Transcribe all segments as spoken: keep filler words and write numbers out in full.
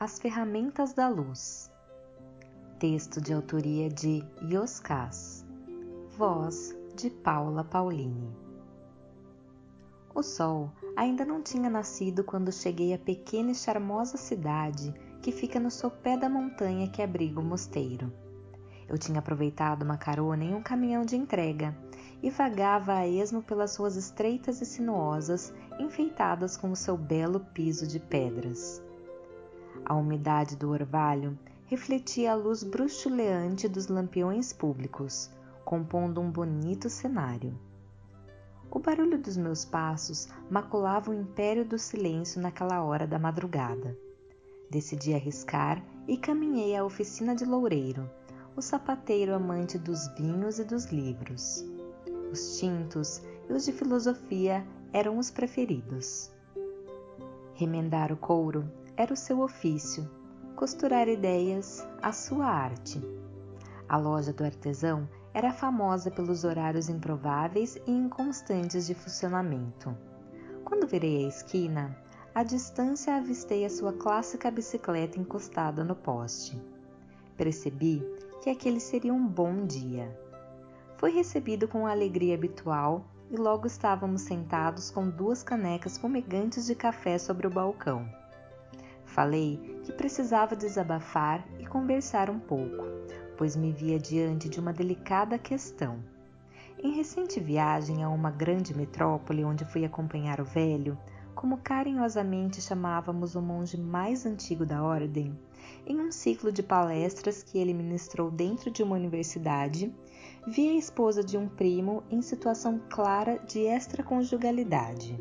As Ferramentas da Luz. Texto de autoria de Yoskás. Voz de Paula Paulini. O sol ainda não tinha nascido quando cheguei à pequena e charmosa cidade que fica no sopé da montanha que abriga o mosteiro. Eu tinha aproveitado uma carona em um caminhão de entrega e vagava a esmo pelas ruas estreitas e sinuosas, enfeitadas com o seu belo piso de pedras. A umidade do orvalho refletia a luz bruxuleante dos lampiões públicos, compondo um bonito cenário. O barulho dos meus passos maculava o império do silêncio naquela hora da madrugada. Decidi arriscar e caminhei à oficina de Loureiro, o sapateiro amante dos vinhos e dos livros. Os tintos e os de filosofia eram os preferidos. Remendar o couro era o seu ofício, costurar ideias, a sua arte. A loja do artesão era famosa pelos horários improváveis e inconstantes de funcionamento. Quando virei a esquina, à distância avistei a sua clássica bicicleta encostada no poste. Percebi que aquele seria um bom dia. Fui recebido com a alegria habitual e logo estávamos sentados com duas canecas fumegantes de café sobre o balcão. Falei que precisava desabafar e conversar um pouco, pois me via diante de uma delicada questão. Em recente viagem a uma grande metrópole onde fui acompanhar o velho, como carinhosamente chamávamos o monge mais antigo da ordem, em um ciclo de palestras que ele ministrou dentro de uma universidade, vi a esposa de um primo em situação clara de extraconjugalidade.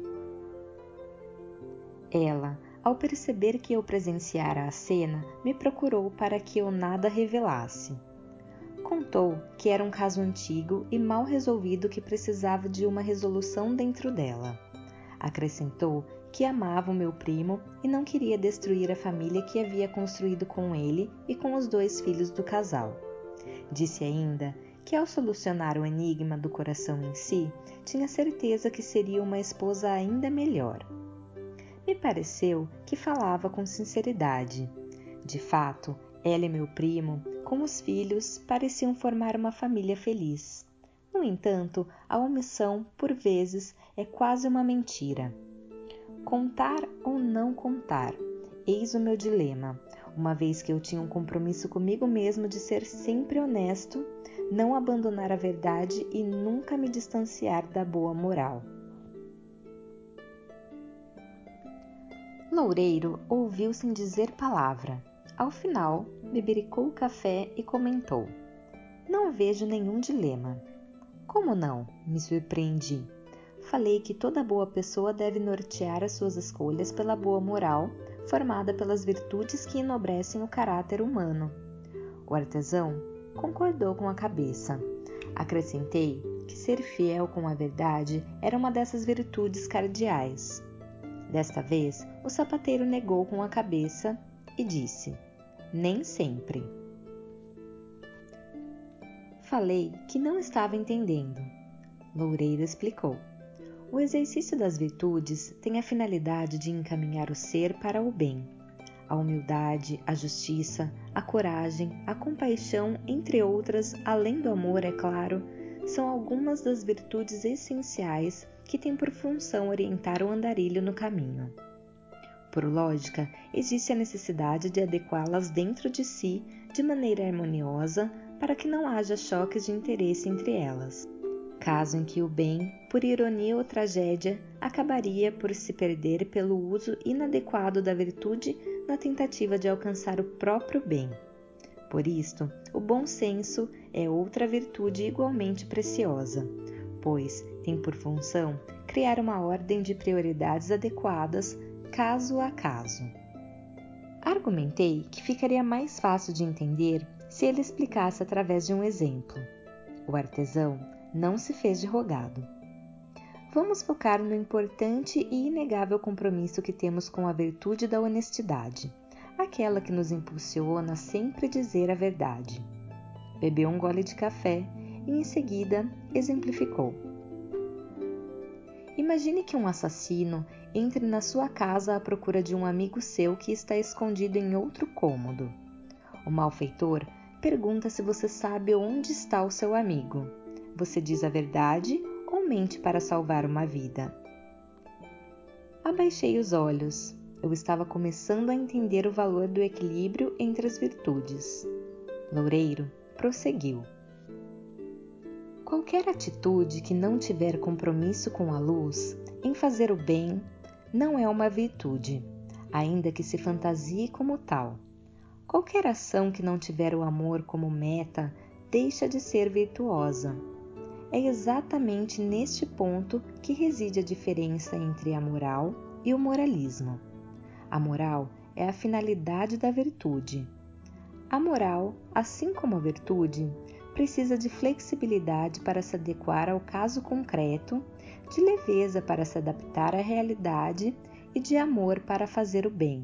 Ela, ao perceber que eu presenciara a cena, me procurou para que eu nada revelasse. Contou que era um caso antigo e mal resolvido que precisava de uma resolução dentro dela. Acrescentou que amava o meu primo e não queria destruir a família que havia construído com ele e com os dois filhos do casal. Disse ainda que ao solucionar o enigma do coração em si, tinha certeza que seria uma esposa ainda melhor. Me pareceu que falava com sinceridade. De fato, ela e meu primo, com os filhos, pareciam formar uma família feliz. No entanto, a omissão, por vezes, é quase uma mentira. Contar ou não contar? Eis o meu dilema, uma vez que eu tinha um compromisso comigo mesmo de ser sempre honesto, não abandonar a verdade e nunca me distanciar da boa moral. Loureiro ouviu sem dizer palavra. Ao final, bebericou o café e comentou: "Não vejo nenhum dilema." "Como não?" me surpreendi. Falei que toda boa pessoa deve nortear as suas escolhas pela boa moral, formada pelas virtudes que enobrecem o caráter humano. O artesão concordou com a cabeça. Acrescentei que ser fiel com a verdade era uma dessas virtudes cardeais. Desta vez, o sapateiro negou com a cabeça e disse: "Nem sempre." Falei que não estava entendendo. Loureiro explicou: "O exercício das virtudes tem a finalidade de encaminhar o ser para o bem. A humildade, a justiça, a coragem, a compaixão, entre outras, além do amor, é claro, são algumas das virtudes essenciais que têm por função orientar o andarilho no caminho. Por lógica, existe a necessidade de adequá-las dentro de si de maneira harmoniosa para que não haja choques de interesse entre elas, caso em que o bem, por ironia ou tragédia, acabaria por se perder pelo uso inadequado da virtude na tentativa de alcançar o próprio bem. Por isto, o bom senso é outra virtude igualmente preciosa, pois tem por função criar uma ordem de prioridades adequadas caso a caso." Argumentei que ficaria mais fácil de entender se ele explicasse através de um exemplo. O artesão não se fez de rogado. "Vamos focar no importante e inegável compromisso que temos com a virtude da honestidade, aquela que nos impulsiona a sempre dizer a verdade." Bebeu um gole de café e em seguida exemplificou: "Imagine que um assassino entre na sua casa à procura de um amigo seu que está escondido em outro cômodo. O malfeitor pergunta se você sabe onde está o seu amigo. Você diz a verdade ou mente para salvar uma vida? Abaixei os olhos. Eu estava começando a entender o valor do equilíbrio entre as virtudes. Loureiro prosseguiu. Qualquer atitude que não tiver compromisso com a luz, em fazer o bem, não é uma virtude, ainda que se fantasie como tal. Qualquer ação que não tiver o amor como meta, deixa de ser virtuosa. É exatamente neste ponto que reside a diferença entre a moral e o moralismo. A moral é a finalidade da virtude. A moral, assim como a virtude, precisa de flexibilidade para se adequar ao caso concreto, de leveza para se adaptar à realidade e de amor para fazer o bem.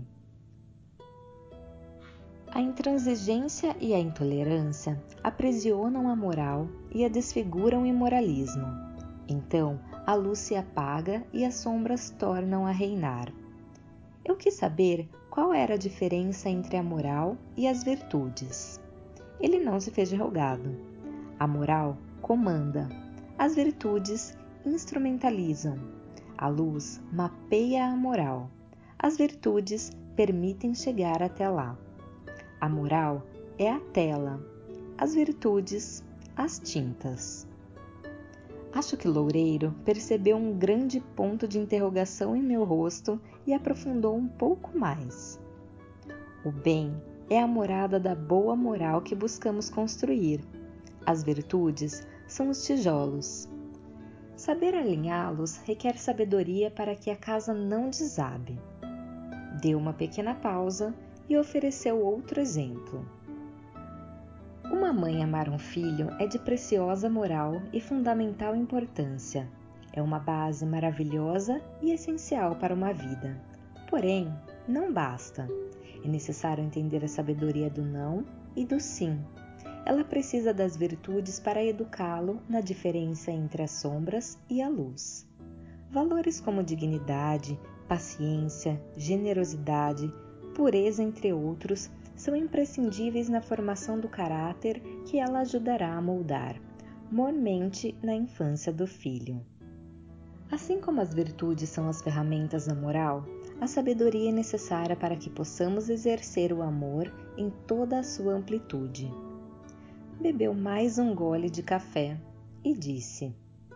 A intransigência e a intolerância aprisionam a moral e a desfiguram o imoralismo. Então, a luz se apaga e as sombras tornam a reinar. Eu quis saber qual era a diferença entre a moral e as virtudes. Ele não se fez de rogado. A moral comanda, as virtudes instrumentalizam. A luz mapeia a moral, as virtudes permitem chegar até lá. A moral é a tela, as virtudes, as tintas. Acho que Loureiro percebeu um grande ponto de interrogação em meu rosto e aprofundou um pouco mais. O bem é a morada da boa moral que buscamos construir. As virtudes são os tijolos. Saber alinhá-los requer sabedoria para que a casa não desabe. Deu uma pequena pausa e ofereceu outro exemplo. Uma mãe amar um filho é de preciosa moral e fundamental importância. É uma base maravilhosa e essencial para uma vida. Porém, não basta. É necessário entender a sabedoria do não e do sim. Ela precisa das virtudes para educá-lo na diferença entre as sombras e a luz. Valores como dignidade, paciência, generosidade, pureza, entre outros, são imprescindíveis na formação do caráter que ela ajudará a moldar, mormente na infância do filho. Assim como as virtudes são as ferramentas da moral, a sabedoria é necessária para que possamos exercer o amor em toda a sua amplitude. Bebeu mais um gole de café e disse: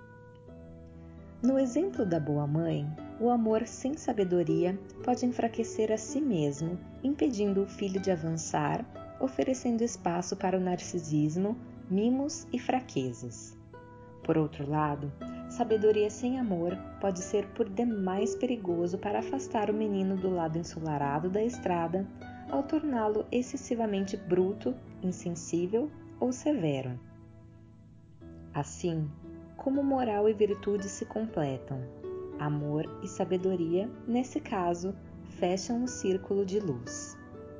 No exemplo da boa mãe, o amor sem sabedoria pode enfraquecer a si mesmo, impedindo o filho de avançar, oferecendo espaço para o narcisismo, mimos e fraquezas. Por outro lado, sabedoria sem amor pode ser por demais perigoso para afastar o menino do lado ensolarado da estrada, ao torná-lo excessivamente bruto, insensível ou severo. Assim, como moral e virtude se completam, amor e sabedoria, nesse caso, fecham o círculo de luz.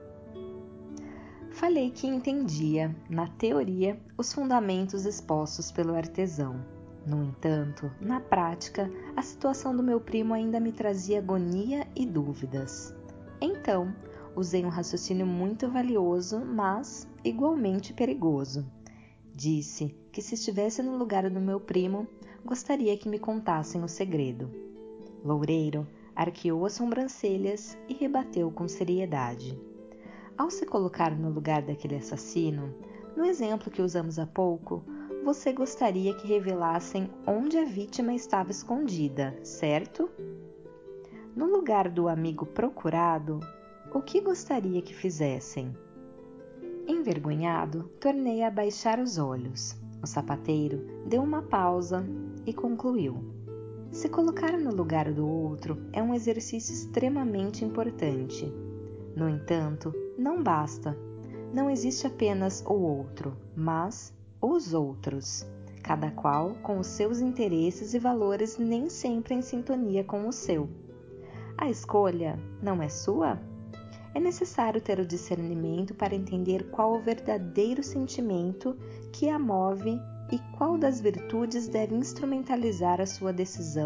Falei que entendia, na teoria, os fundamentos expostos pelo artesão. No entanto, na prática, a situação do meu primo ainda me trazia agonia e dúvidas. Então, usei um raciocínio muito valioso, mas igualmente perigoso. Disse que se estivesse no lugar do meu primo, gostaria que me contassem o segredo. Loureiro arqueou as sobrancelhas e rebateu com seriedade. Ao se colocar no lugar daquele assassino, no exemplo que usamos há pouco, você gostaria que revelassem onde a vítima estava escondida, certo? No lugar do amigo procurado, o que gostaria que fizessem? Envergonhado, tornei a baixar os olhos. O sapateiro deu uma pausa e concluiu: Se colocar no lugar do outro é um exercício extremamente importante. No entanto, não basta. Não existe apenas o outro, mas os outros, cada qual com os seus interesses e valores nem sempre em sintonia com o seu. A escolha não é sua? É necessário ter o discernimento para entender qual o verdadeiro sentimento que a move e qual das virtudes deve instrumentalizar a sua decisão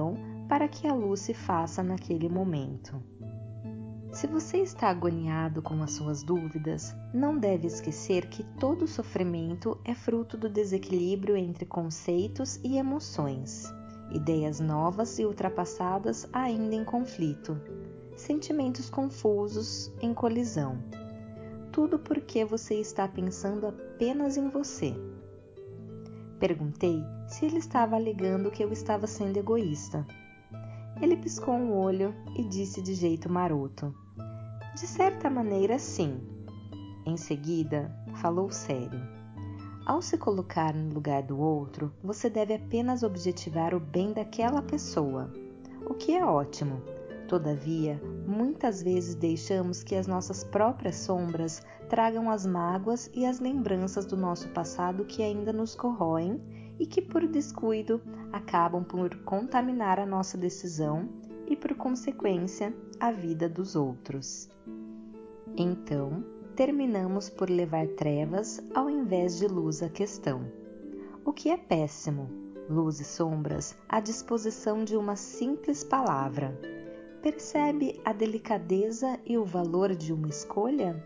para que a luz se faça naquele momento. Se você está agoniado com as suas dúvidas, não deve esquecer que todo sofrimento é fruto do desequilíbrio entre conceitos e emoções, ideias novas e ultrapassadas ainda em conflito, sentimentos confusos em colisão. Tudo porque você está pensando apenas em você. Perguntei se ele estava alegando que eu estava sendo egoísta. Ele piscou um olho e disse de jeito maroto: de certa maneira, sim. Em seguida, falou sério. Ao se colocar no lugar do outro, você deve apenas objetivar o bem daquela pessoa, o que é ótimo. Todavia, muitas vezes deixamos que as nossas próprias sombras tragam as mágoas e as lembranças do nosso passado que ainda nos corroem e que, por descuido, acabam por contaminar a nossa decisão e, por consequência, a vida dos outros. Então, terminamos por levar trevas ao invés de luz à questão. O que é péssimo, luz e sombras à disposição de uma simples palavra. Percebe a delicadeza e o valor de uma escolha?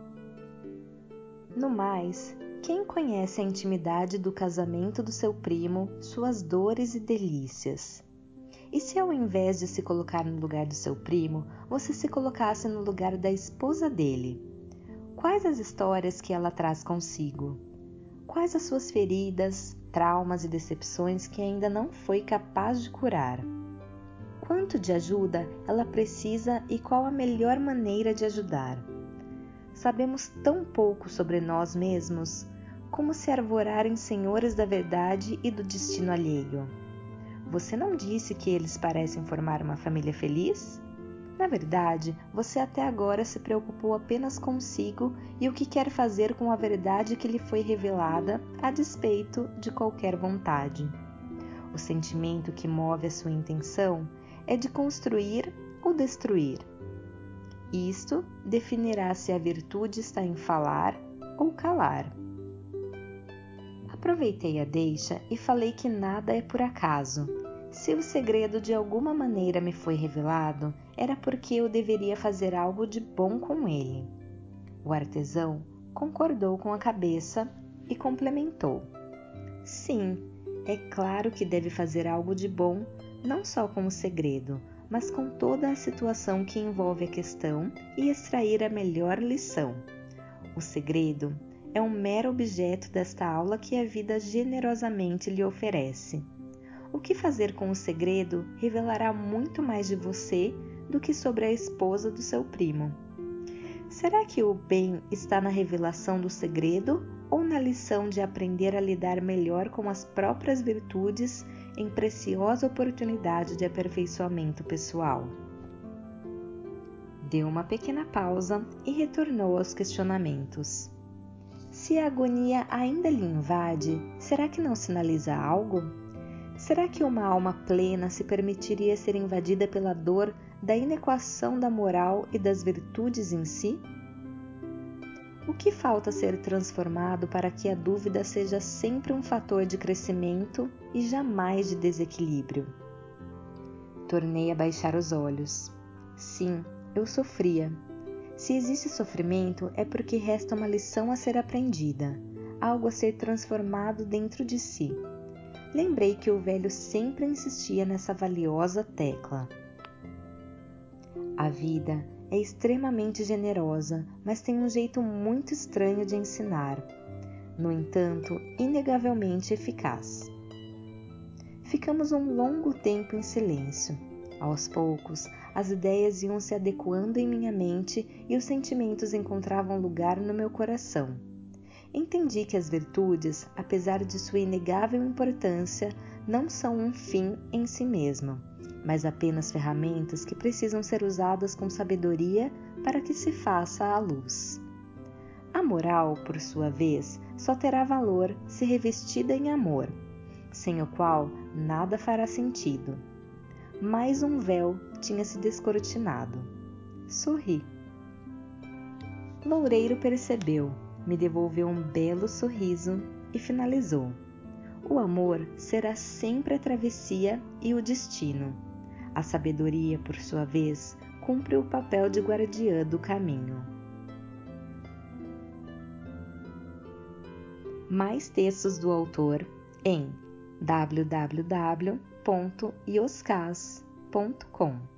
No mais, quem conhece a intimidade do casamento do seu primo, suas dores e delícias? E se ao invés de se colocar no lugar do seu primo, você se colocasse no lugar da esposa dele? Quais as histórias que ela traz consigo? Quais as suas feridas, traumas e decepções que ainda não foi capaz de curar? Quanto de ajuda ela precisa e qual a melhor maneira de ajudar? Sabemos tão pouco sobre nós mesmos, como se arvorarem senhores da verdade e do destino alheio. Você não disse que eles parecem formar uma família feliz? Na verdade, você até agora se preocupou apenas consigo e o que quer fazer com a verdade que lhe foi revelada a despeito de qualquer vontade. O sentimento que move a sua intenção é de construir ou destruir. Isto definirá se a virtude está em falar ou calar. Aproveitei a deixa e falei que nada é por acaso. Se o segredo de alguma maneira me foi revelado, era porque eu deveria fazer algo de bom com ele. O artesão concordou com a cabeça e complementou: sim, é claro que deve fazer algo de bom, não só com o segredo, mas com toda a situação que envolve a questão e extrair a melhor lição. O segredo é um mero objeto desta aula que a vida generosamente lhe oferece. O que fazer com o segredo revelará muito mais de você do que sobre a esposa do seu primo. Será que o bem está na revelação do segredo ou na lição de aprender a lidar melhor com as próprias virtudes em preciosa oportunidade de aperfeiçoamento pessoal? Deu uma pequena pausa e retornou aos questionamentos. Se a agonia ainda lhe invade, será que não sinaliza algo? Será que uma alma plena se permitiria ser invadida pela dor da inequação da moral e das virtudes em si? O que falta ser transformado para que a dúvida seja sempre um fator de crescimento e jamais de desequilíbrio? Tornei a baixar os olhos. Sim, eu sofria. Se existe sofrimento, é porque resta uma lição a ser aprendida, algo a ser transformado dentro de si. Lembrei que o velho sempre insistia nessa valiosa tecla. A vida é extremamente generosa, mas tem um jeito muito estranho de ensinar. No entanto, inegavelmente eficaz. Ficamos um longo tempo em silêncio. Aos poucos, as ideias iam se adequando em minha mente e os sentimentos encontravam lugar no meu coração. Entendi que as virtudes, apesar de sua inegável importância, não são um fim em si mesmo, mas apenas ferramentas que precisam ser usadas com sabedoria para que se faça a luz. A moral, por sua vez, só terá valor se revestida em amor, sem o qual nada fará sentido. Mais um véu tinha se descortinado. Sorri. Loureiro percebeu, me devolveu um belo sorriso e finalizou: o amor será sempre a travessia e o destino. A sabedoria, por sua vez, cumpre o papel de guardiã do caminho. Mais textos do autor em w w w ponto ioscas ponto com.